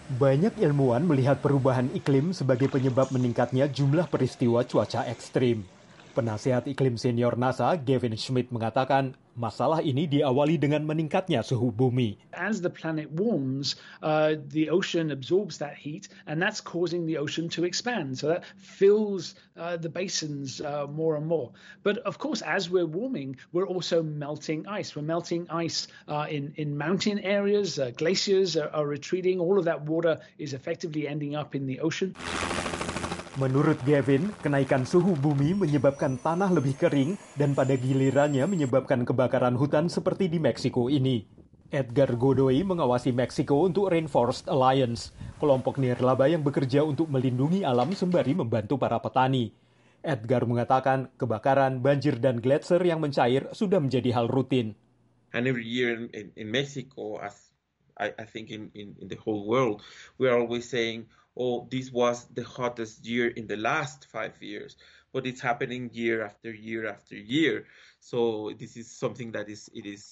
Banyak ilmuwan melihat perubahan iklim sebagai penyebab meningkatnya jumlah peristiwa cuaca ekstrim. Penasehat iklim senior NASA, Gavin Schmidt mengatakan, masalah ini diawali dengan meningkatnya suhu bumi. As the planet warms, the ocean absorbs that heat, and that's causing the ocean to expand. So that fills the basins more and more. But of course, as we're warming, we're also melting ice. We're melting ice in mountain areas. Glaciers are retreating. All of that water is effectively ending up in the ocean. Menurut Gavin, kenaikan suhu bumi menyebabkan tanah lebih kering dan pada gilirannya menyebabkan kebakaran hutan seperti di Meksiko ini. Edgar Godoy mengawasi Meksiko untuk Rainforest Alliance, kelompok nirlaba yang bekerja untuk melindungi alam sembari membantu para petani. Edgar mengatakan kebakaran, banjir, dan gletser yang mencair sudah menjadi hal rutin. And every year in Mexico, as I think in the whole world, we are always saying, oh, this was the hottest year in the last 5 years. But it's happening year after year after year. So this is something that is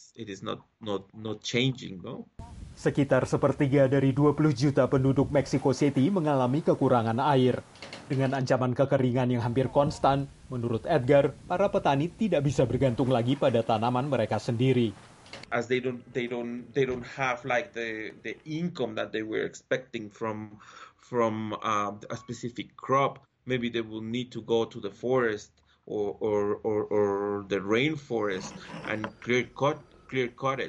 not changing, no? Sekitar sepertiga dari 20 juta penduduk Mexico City mengalami kekurangan air. Dengan ancaman kekeringan yang hampir konstan, menurut Edgar, para petani tidak bisa bergantung lagi pada tanaman mereka sendiri. As they don't have like the income that they were expecting from a specific crop. Maybe they will need to go to the forest or the rainforest and clear cut it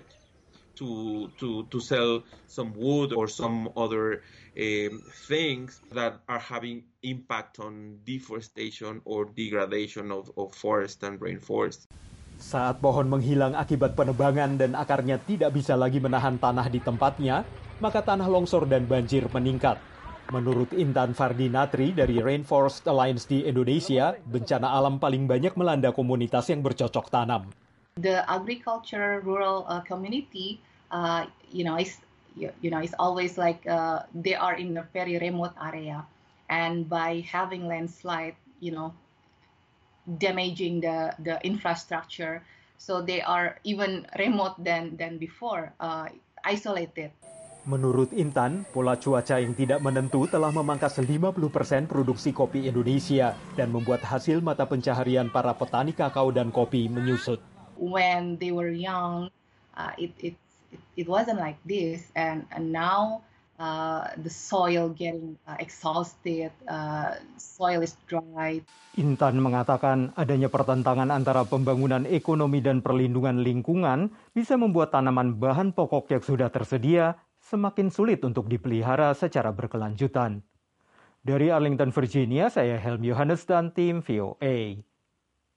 to sell some wood or some other things that are having impact on deforestation or degradation of forest and rainforest. Saat pohon menghilang akibat penebangan dan akarnya tidak bisa lagi menahan tanah di tempatnya, maka tanah longsor dan banjir meningkat. Menurut Intan Fardinatri dari Rainforest Alliance di Indonesia, bencana alam paling banyak melanda komunitas yang bercocok tanam. The agriculture rural community, is always like they are in a very remote area, and by having landslide, damaging the infrastructure, so they are even remote than before, isolated. Menurut Intan, pola cuaca yang tidak menentu telah memangkas 50% produksi kopi Indonesia dan membuat hasil mata pencaharian para petani kakao dan kopi menyusut. When they were young, it wasn't like this, and now the soil getting exhausted, soil is dry. Intan mengatakan adanya pertentangan antara pembangunan ekonomi dan perlindungan lingkungan bisa membuat tanaman bahan pokok yang sudah tersedia semakin sulit untuk dipelihara secara berkelanjutan. Dari Arlington, Virginia, saya Helmi Yohanes dan tim VOA.